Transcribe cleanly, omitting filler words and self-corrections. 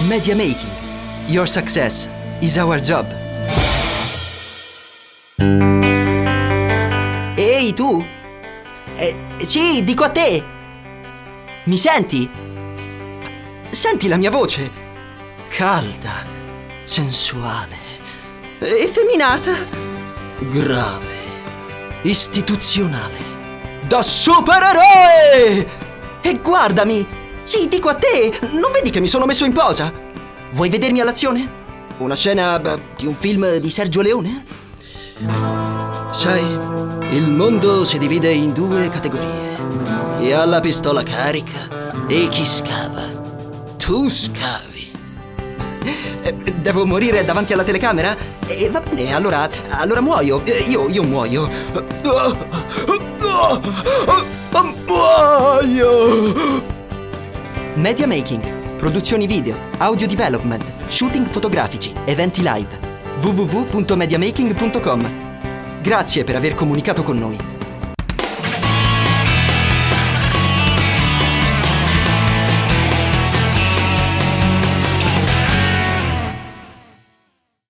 Media Making. Your success is our job. Ehi, tu? Sì, dico a te. Mi senti? Senti la mia voce? Calda, sensuale, effeminata, grave, istituzionale, da supereroe! E guardami! Sì, dico a te! Non vedi che mi sono messo in posa? Vuoi vedermi all'azione? Una scena di un film di Sergio Leone? Sai, il mondo si divide in due categorie. Chi ha la pistola carica e chi scava. Tu scavi. Devo morire davanti alla telecamera? Va bene, allora muoio. Io muoio. Muoio! Media Making, produzioni video, audio development, shooting fotografici, eventi live. www.mediamaking.com. Grazie per aver comunicato con noi.